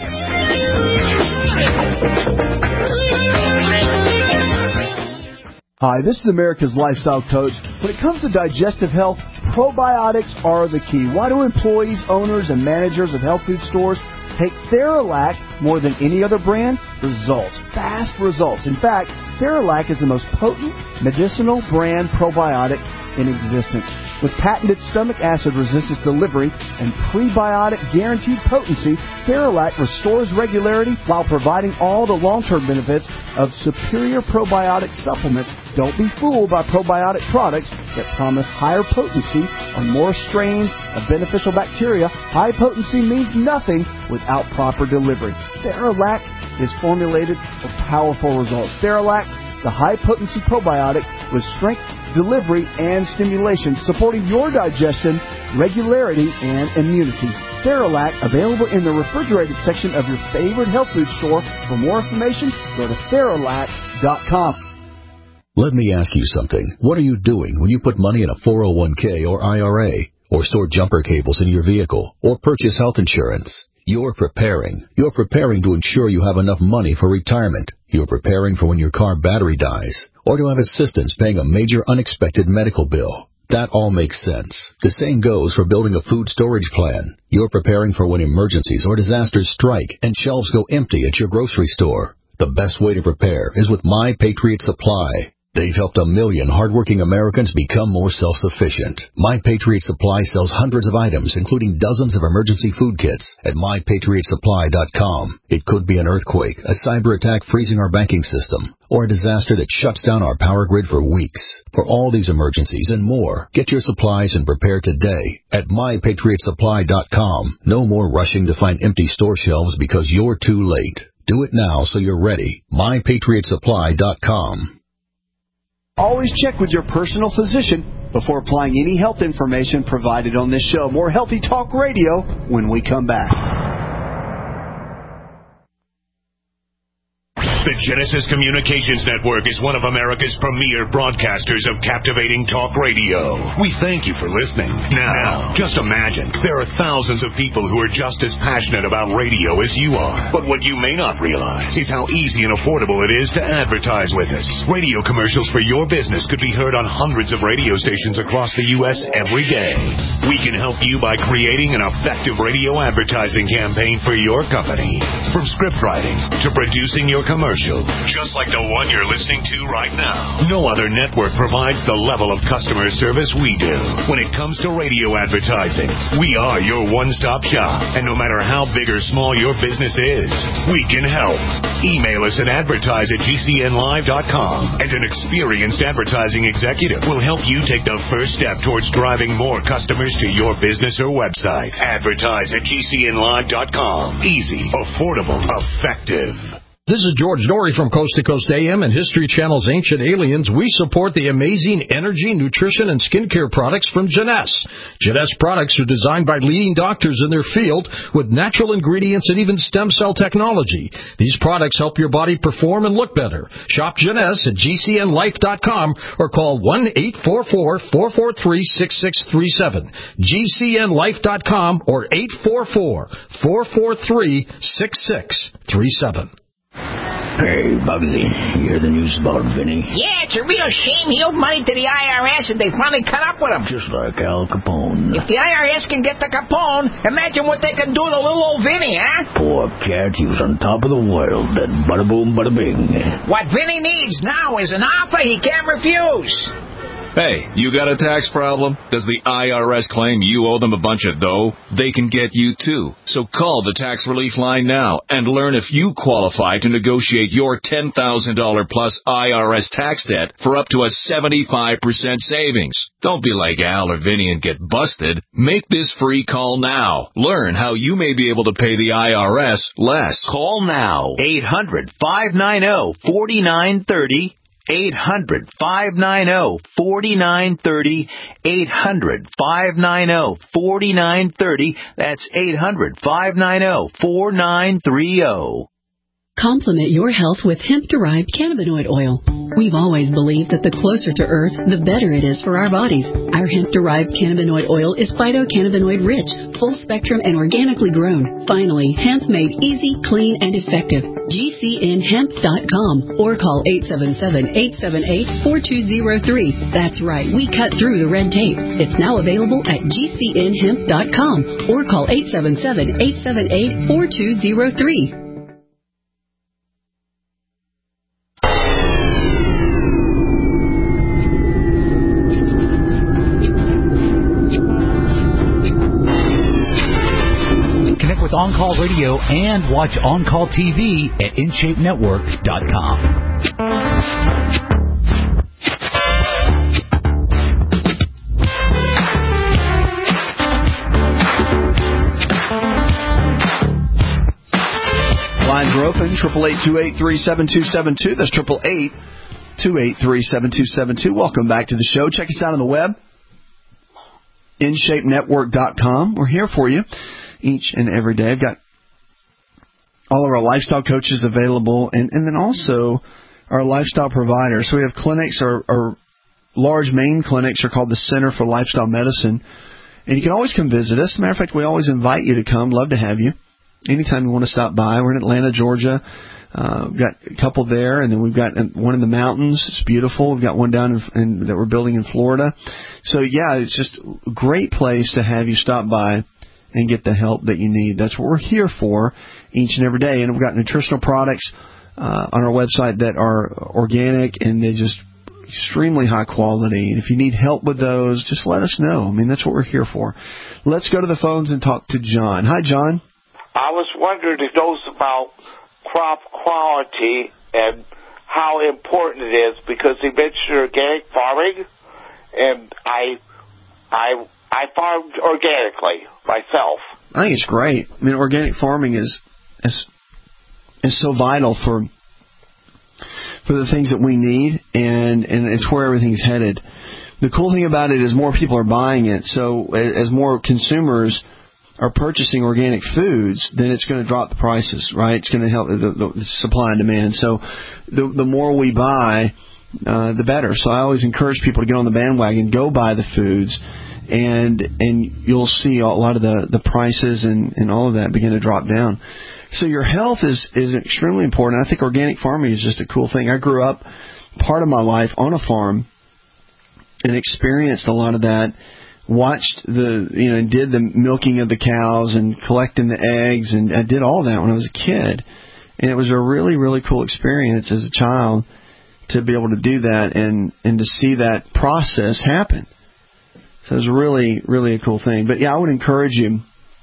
Hi, this is America's Lifestyle Coach. When it comes to digestive health, probiotics are the key. Why do employees, owners, and managers of health food stores take Theralac more than any other brand? Results. Fast results. In fact, Theralac is the most potent medicinal brand probiotic in existence. With patented stomach acid resistance delivery and prebiotic guaranteed potency, Theralac restores regularity while providing all the long-term benefits of superior probiotic supplements. Don't be fooled by probiotic products that promise higher potency or more strains of beneficial bacteria. High potency means nothing without proper delivery. Theralac is formulated for powerful results. Theralac, the high-potency probiotic with strength, delivery, and stimulation, supporting your digestion, regularity, and immunity. Theralac, available in the refrigerated section of your favorite health food store. For more information, go to Theralac dot com. Let me ask you something. What are you doing when you put money in a four oh one k or I R A, or store jumper cables in your vehicle, or purchase health insurance? You're preparing. You're preparing to ensure you have enough money for retirement. You're preparing for when your car battery dies, or to have assistance paying a major unexpected medical bill. That all makes sense. The same goes for building a food storage plan. You're preparing for when emergencies or disasters strike and shelves go empty at your grocery store. The best way to prepare is with My Patriot Supply. They've helped a million hardworking Americans become more self-sufficient. My Patriot Supply sells hundreds of items, including dozens of emergency food kits, at my patriot supply dot com. It could be an earthquake, a cyber attack freezing our banking system, or a disaster that shuts down our power grid for weeks. For all these emergencies and more, get your supplies and prepare today at my patriot supply dot com. No more rushing to find empty store shelves because you're too late. Do it now so you're ready. my patriot supply dot com. Always check with your personal physician before applying any health information provided on this show. More Healthy Talk Radio when we come back. The Genesis Communications Network is one of America's premier broadcasters of captivating talk radio. We thank you for listening. Now, just imagine, there are thousands of people who are just as passionate about radio as you are. But what you may not realize is how easy and affordable it is to advertise with us. Radio commercials for your business could be heard on hundreds of radio stations across the U S every day. We can help you by creating an effective radio advertising campaign for your company. From script writing to producing your commercial, just like the one you're listening to right now. No other network provides the level of customer service we do. When it comes to radio advertising, we are your one-stop shop. And no matter how big or small your business is, we can help. Email us at advertise at g c n live dot com, and an experienced advertising executive will help you take the first step towards driving more customers to your business or website. Advertise at g c n live dot com. Easy, affordable, effective. This is George Norrie from Coast to Coast A M and History Channel's Ancient Aliens. We support the amazing energy, nutrition, and skincare products from Jeunesse. Jeunesse products are designed by leading doctors in their field with natural ingredients and even stem cell technology. These products help your body perform and look better. Shop Jeunesse at g c n life dot com or call one eight four four, four four three, six six three seven. g c n life dot com or eight four four, four four three, six six three seven. Hey, Bugsy, you hear the news about Vinny? Yeah, it's a real shame he owed money to the I R S and they finally cut up with him. Just like Al Capone. If the I R S can get to Capone, imagine what they can do to little old Vinny, huh? Poor cat, he was on top of the world, then bada boom, bada bing. What Vinny needs now is an offer he can't refuse. Hey, you got a tax problem? Does the I R S claim you owe them a bunch of dough? They can get you too. So call the Tax Relief Line now and learn if you qualify to negotiate your ten thousand dollars plus I R S tax debt for up to a seventy-five percent savings. Don't be like Al or Vinny and get busted. Make this free call now. Learn how you may be able to pay the I R S less. Call now. eight hundred, five nine zero, four nine three zero. eight hundred, five nine zero, four nine three zero. eight hundred, five nine zero, four nine three zero. That's eight hundred, five nine zero, four nine three zero. Complement your health with hemp-derived cannabinoid oil. We've always believed that the closer to Earth, the better it is for our bodies. Our hemp-derived cannabinoid oil is phytocannabinoid-rich, full-spectrum, and organically grown. Finally, hemp made easy, clean, and effective. G C N hemp dot com or call eight seven seven, eight seven eight, four two zero three. That's right, we cut through the red tape. It's now available at G C N hemp dot com or call eight seven seven, eight seven eight, four two zero three. On Call Radio and watch On Call T V at in shape network dot com. Lines are open, eight eight eight, two eight three, seven two seven two. That's eight eight eight, two eight three, seven two seven two. Welcome back to the show. Check us out on the web, in shape network dot com. We're here for you each and every day. I've got all of our lifestyle coaches available, and, and then also our lifestyle providers. So we have clinics, our, our large main clinics are called the Center for Lifestyle Medicine, and you can always come visit us. As a matter of fact, we always invite you to come. Love to have you. Anytime you want to stop by. We're in Atlanta, Georgia. Uh, we've got a couple there, and then we've got one in the mountains. It's beautiful. We've got one down in, in, that we're building in Florida. So, yeah, it's just a great place to have you stop by and get the help that you need. That's what we're here for each and every day. And we've got nutritional products uh, on our website that are organic, and they just extremely high quality. And if you need help with those, just let us know. I mean, that's what we're here for. Let's go to the phones and talk to John. Hi, John. I was wondering if those about crop quality and how important it is, because he mentioned organic farming, and I, I, I farmed organically myself. I think it's great. I mean, organic farming is is is so vital for for the things that we need, and and it's where everything's headed. The cool thing about it is more people are buying it, so as more consumers are purchasing organic foods, then it's going to drop the prices, right? It's going to help the, the, the supply and demand. So the the more we buy, uh, the better. So I always encourage people to get on the bandwagon, go buy the foods, and and you'll see a lot of the, the prices and, and all of that begin to drop down. So your health is, is extremely important. I think organic farming is just a cool thing. I grew up part of my life on a farm and experienced a lot of that. Watched the, you know, and did the milking of the cows and collecting the eggs, and I did all that when I was a kid. And it was a really, really cool experience as a child to be able to do that and, and to see that process happen. So it was really, really a cool thing. But yeah, I would encourage you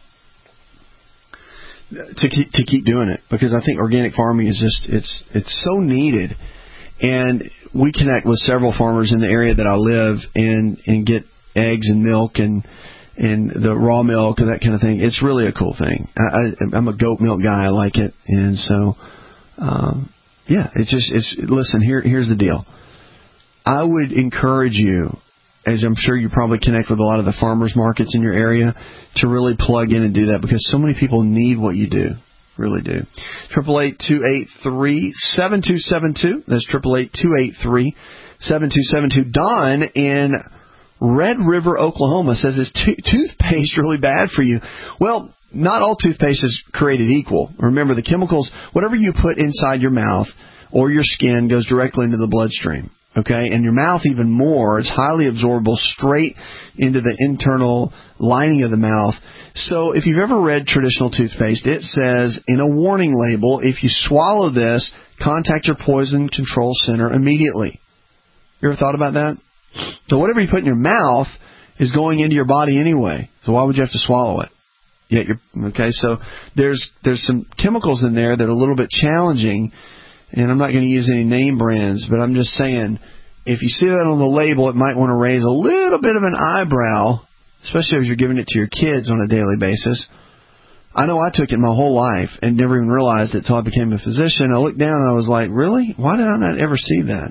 to keep, to keep doing it, because I think organic farming is just, it's, it's so needed. And we connect with several farmers in the area that I live and, and get eggs and milk and and the raw milk and that kind of thing. It's really a cool thing. I, I, I'm a goat milk guy. I like it, and so um, yeah, it's just it's. Listen, here here's the deal. I would encourage you, as I'm sure you probably connect with a lot of the farmers markets in your area, to really plug in and do that, because so many people need what you do. Really do. Triple eight two eight three seven two seven two. That's triple eight two eight three seven two seven two. Don in Red River, Oklahoma says, is to- toothpaste really bad for you? Well, not all toothpaste is created equal. Remember, the chemicals, whatever you put inside your mouth or your skin goes directly into the bloodstream. Okay? And your mouth even more. It's highly absorbable straight into the internal lining of the mouth. So if you've ever read traditional toothpaste, it says in a warning label, if you swallow this, contact your poison control center immediately. You ever thought about that? So whatever you put in your mouth is going into your body anyway. So why would you have to swallow it? Yet you're, okay, so there's there's some chemicals in there that are a little bit challenging, and I'm not going to use any name brands, but I'm just saying, if you see that on the label, it might want to raise a little bit of an eyebrow, especially if you're giving it to your kids on a daily basis. I know I took it my whole life and never even realized it until I became a physician. I looked down and I was like, really? Why did I not ever see that?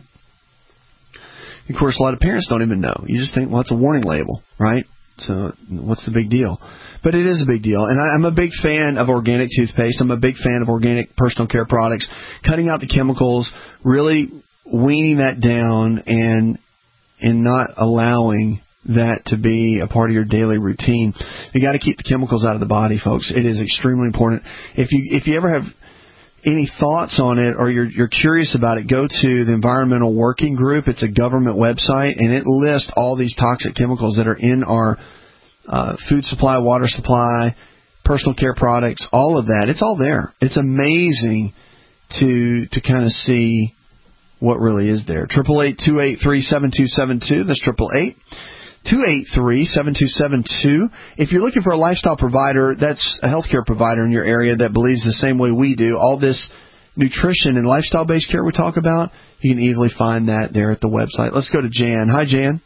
Of course, a lot of parents don't even know. You just think, well, it's a warning label, right? So what's the big deal? But it is a big deal. And I, I'm a big fan of organic toothpaste. I'm a big fan of organic personal care products, cutting out the chemicals, really weaning that down, and and not allowing that to be a part of your daily routine. You got to keep the chemicals out of the body, folks. It is extremely important. If you if you ever have any thoughts on it, or you're, you're curious about it, go to the Environmental Working Group. It's a government website, and it lists all these toxic chemicals that are in our uh, food supply, water supply, personal care products, all of that. It's all there. It's amazing to to kind of see what really is there. Triple eight two eight three seven two seven two. That's triple eight two eight three, seven two seven two. If you're looking for a lifestyle provider, that's a healthcare provider in your area that believes the same way we do. All this nutrition and lifestyle-based care we talk about, you can easily find that there at the website. Let's go to Jan. Hi, Jan.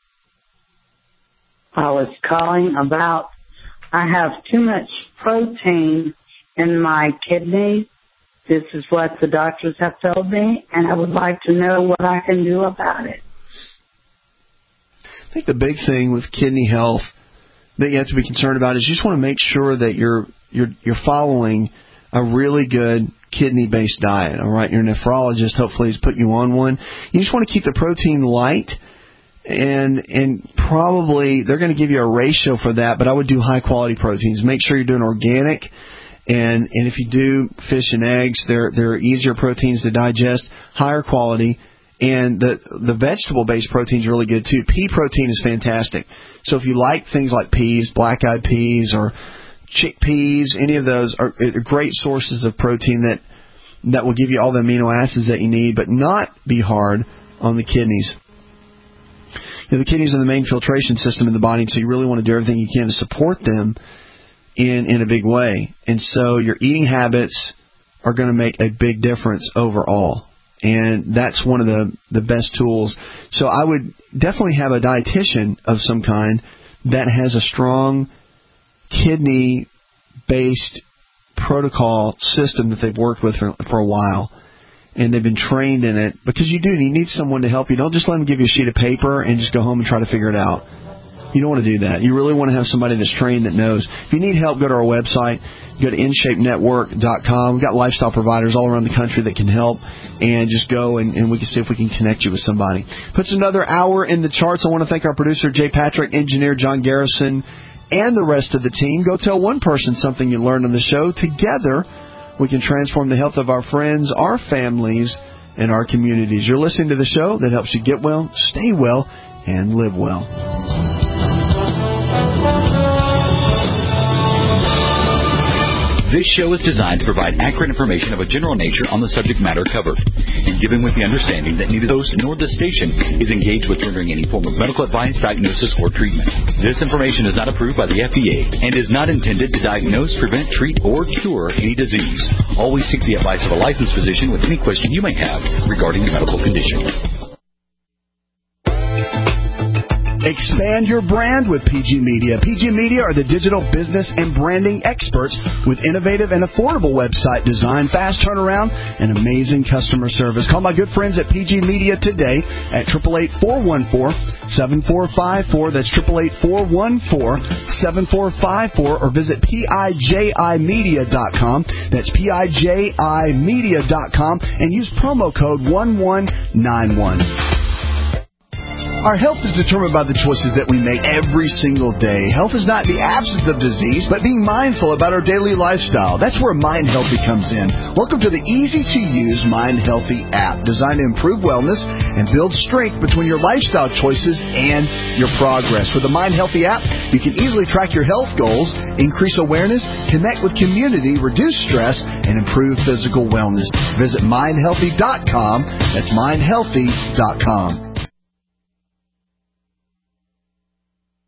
I was calling about I have too much protein in my kidneys. This is what the doctors have told me, and I would like to know what I can do about it. I think the big thing with kidney health that you have to be concerned about is you just want to make sure that you're you're you're following a really good kidney-based diet. All right, your nephrologist hopefully has put you on one. You just want to keep the protein light, and and probably they're going to give you a ratio for that. But I would do high-quality proteins. Make sure you're doing organic, and and if you do fish and eggs, they're they're easier proteins to digest, higher quality. And the the vegetable-based protein is really good, too. Pea protein is fantastic. So if you like things like peas, black-eyed peas, or chickpeas, any of those are great sources of protein that, that will give you all the amino acids that you need, but not be hard on the kidneys. You know, the kidneys are the main filtration system in the body, so you really want to do everything you can to support them in, in a big way. And so your eating habits are going to make a big difference overall. And that's one of the, the best tools. So I would definitely have a dietitian of some kind that has a strong kidney-based protocol system that they've worked with for, for a while. And they've been trained in it. Because you do, you need someone to help you. Don't just let them give you a sheet of paper and just go home and try to figure it out. You don't want to do that. You really want to have somebody that's trained that knows. If you need help, go to our website. Go to in shape network dot com. We've got lifestyle providers all around the country that can help. And just go and, and we can see if we can connect you with somebody. Puts another hour in the charts. I want to thank our producer, Jay Patrick, engineer John Garrison, and the rest of the team. Go tell one person something you learned on the show. Together, we can transform the health of our friends, our families, and our communities. You're listening to the show that helps you get well, stay well, and live well. This show is designed to provide accurate information of a general nature on the subject matter covered, and given with the understanding that neither the host nor the station is engaged with rendering any form of medical advice, diagnosis, or treatment. This information is not approved by the F D A and is not intended to diagnose, prevent, treat, or cure any disease. Always seek the advice of a licensed physician with any question you may have regarding your medical condition. Expand your brand with P G Media. P G Media are the digital business and branding experts with innovative and affordable website design, fast turnaround, and amazing customer service. Call my good friends at P G Media today at eight eight eight, four one four, seven four five four. That's eight eight eight, four one four, seven four five four. Or visit P I J I media dot com. That's P I J I media dot com and use promo code one one nine one. Our health is determined by the choices that we make every single day. Health is not the absence of disease, but being mindful about our daily lifestyle. That's where Mind Healthy comes in. Welcome to the easy-to-use Mind Healthy app, designed to improve wellness and build strength between your lifestyle choices and your progress. With the Mind Healthy app, you can easily track your health goals, increase awareness, connect with community, reduce stress, and improve physical wellness. Visit mind healthy dot com. That's mind healthy dot com.